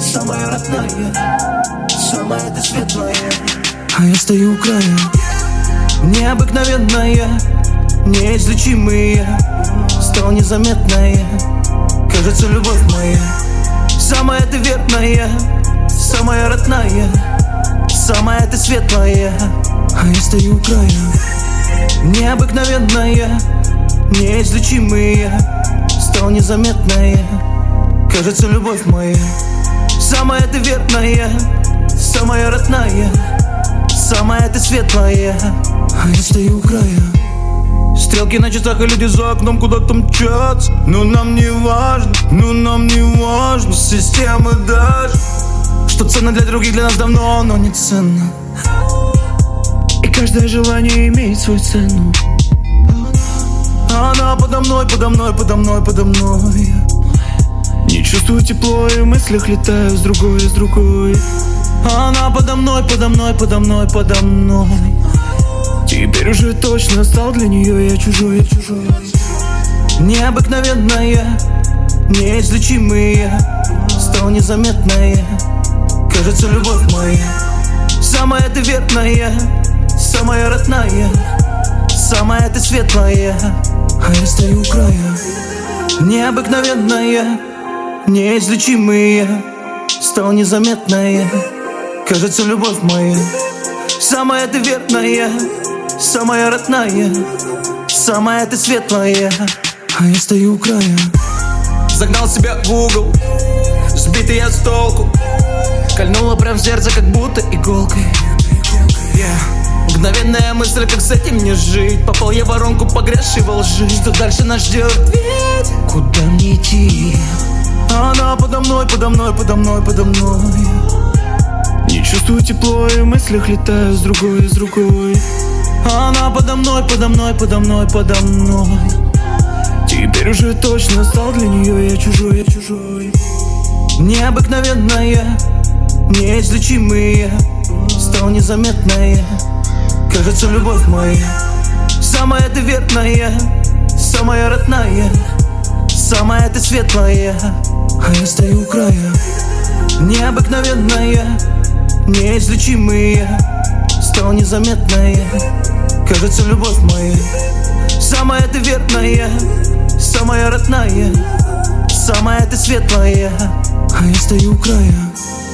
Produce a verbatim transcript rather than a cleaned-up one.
самая родная, самая ты светлая. А я стою у края. Необыкновенная, неизлечимая, стал незаметная. Кажется, любовь моя, самая ты верная, самая родная, самая ты светлая. А я стою у края. Необыкновенная, неизлечимая, стал незаметная. Кажется, любовь моя, самая ты верная, самая родная, самая ты светлая. А я стою у края. Стрелки на часах и люди за окном куда-то мчатся. Но нам не важно, но нам не важно системы даже. Что ценно для других, для нас давно, но не ценно. И каждое желание имеет свою цену. Она подо мной, подо мной, подо мной, подо мной. Не чувствую тепло и в мыслях летаю с другой, с другой. Она подо мной, подо мной, подо мной, подо мной. Теперь уже точно стал для нее я чужой, я чужой. Необыкновенная, неизлечимая, стал незаметная. Кажется, любовь моя, самая ты верная, самая родная, самая ты светлая. А я стою у края. Необыкновенная, неизлечимая, стал незаметная. Кажется, любовь моя, самая ты верная, самая родная, самая ты светлая. А я стою у края. Загнал себя в угол, сбитый я с толку. Кольнула прям в сердце, как будто иголкой. yeah. Мгновенная мысль, как с этим не жить. Попал я в воронку, погрязший во лжи. Что дальше нас ждет? Ведь куда мне идти? Она подо мной, подо мной, подо мной, подо мной. Не чувствую тепло и в мыслях летаю с другой, с другой. Она подо мной, подо мной, подо мной, подо мной. Теперь уже точно стал для нее я чужой, я чужой. Необыкновенная, неизлечимая, стал незаметная. Кажется, любовь моя, самая ты верная, самая родная, самая ты светлая. А я стою у края. Необыкновенная, неизлечимая, стал незаметная. Кажется, любовь моя, самая ты верная, самая родная, самая ты светлая. А я стою у края.